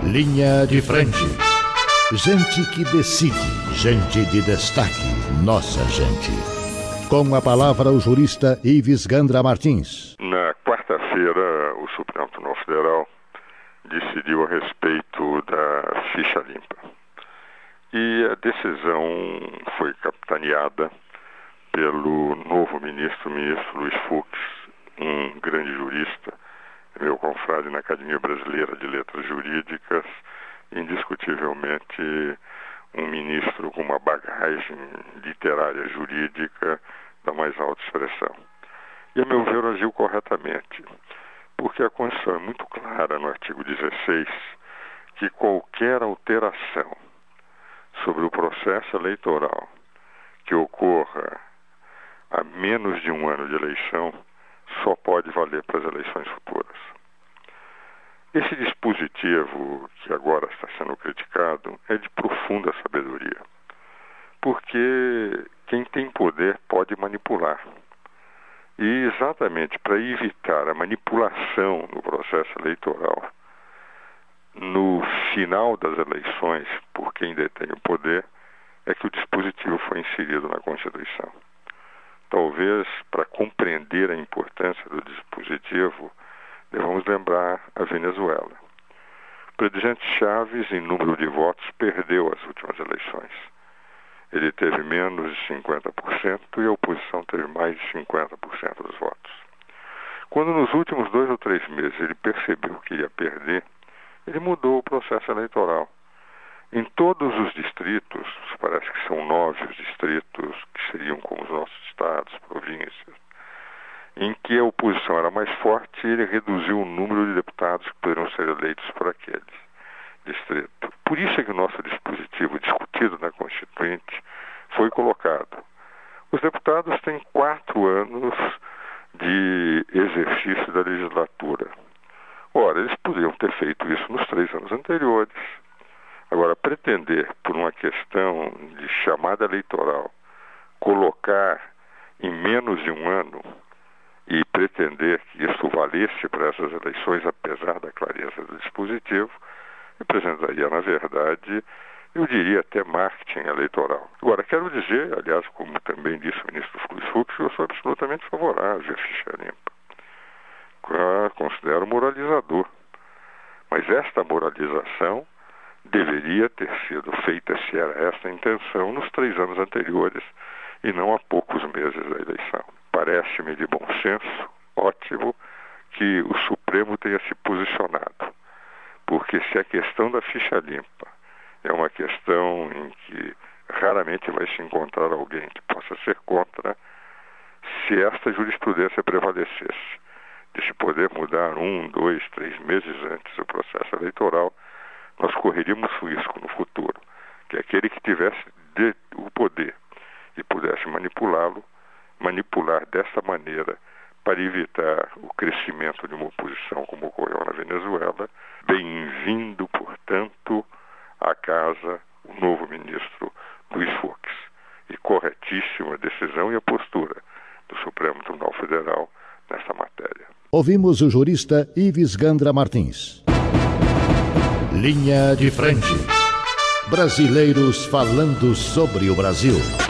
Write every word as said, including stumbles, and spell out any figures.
Linha de frente. Gente que decide, gente de destaque, nossa gente. Com a palavra o jurista Ives Gandra Martins. Na quarta-feira, o Supremo Tribunal Federal decidiu a respeito da ficha limpa. E a decisão foi capitaneada pelo novo ministro, o ministro Luiz Fux, um grande jurista, meu confrade na Academia Brasileira de Letras Jurídicas, indiscutivelmente um ministro com uma bagagem literária jurídica da mais alta expressão. E, a meu ver, agiu corretamente, porque a Constituição é muito clara no artigo dezesseis que qualquer alteração sobre o processo eleitoral que ocorra a menos de um ano de eleição só pode valer para as eleições futuras. Esse dispositivo que agora está sendo criticado é de profunda sabedoria, porque quem tem poder pode manipular. E exatamente para evitar a manipulação no processo eleitoral, no final das eleições, por quem detém o poder, é que o dispositivo foi inserido na Constituição. Talvez, para compreender a importância do dispositivo, devemos lembrar a Venezuela. O presidente Chávez, em número de votos, perdeu as últimas eleições. Ele teve menos de cinquenta por cento e a oposição teve mais de cinquenta por cento dos votos. Quando nos últimos dois ou três meses ele percebeu que ia perder, ele mudou o processo eleitoral. Em todos os distritos, parece que são nove os distritos, que seriam como os nossos estados, províncias, em que a oposição era mais forte, ele reduziu o número de deputados que poderiam ser eleitos por aquele distrito. Por isso é que o nosso dispositivo, discutido na Constituinte, foi colocado. Os deputados têm quatro anos de exercício da legislatura. Ora, eles poderiam ter feito isso nos três anos anteriores. Agora, pretender, por uma questão de chamada eleitoral, colocar em menos de um ano e pretender que isso valesse para essas eleições, apesar da clareza do dispositivo, representaria, na verdade, eu diria até marketing eleitoral. Agora, quero dizer, aliás, como também disse o ministro Luiz Fux, eu sou absolutamente favorável à ficha limpa. Eu considero moralizador. Mas esta moralização deveria ter sido feita, se era essa a intenção, nos três anos anteriores e não há poucos meses da eleição. Parece-me de bom senso, ótimo, que o Supremo tenha se posicionado, porque se a questão da ficha limpa é uma questão em que raramente vai se encontrar alguém que possa ser contra, se esta jurisprudência prevalecesse de se poder mudar um, dois, três meses antes do processo eleitoral, nós correríamos risco no futuro, que aquele que tivesse de, o poder e pudesse manipulá-lo, manipular dessa maneira para evitar o crescimento de uma oposição como ocorreu na Venezuela. Bem-vindo, portanto, à casa o novo ministro Luiz Fux. E corretíssima a decisão e a postura do Supremo Tribunal Federal nessa matéria. Ouvimos o jurista Ives Gandra Martins. Linha de frente. Brasileiros falando sobre o Brasil.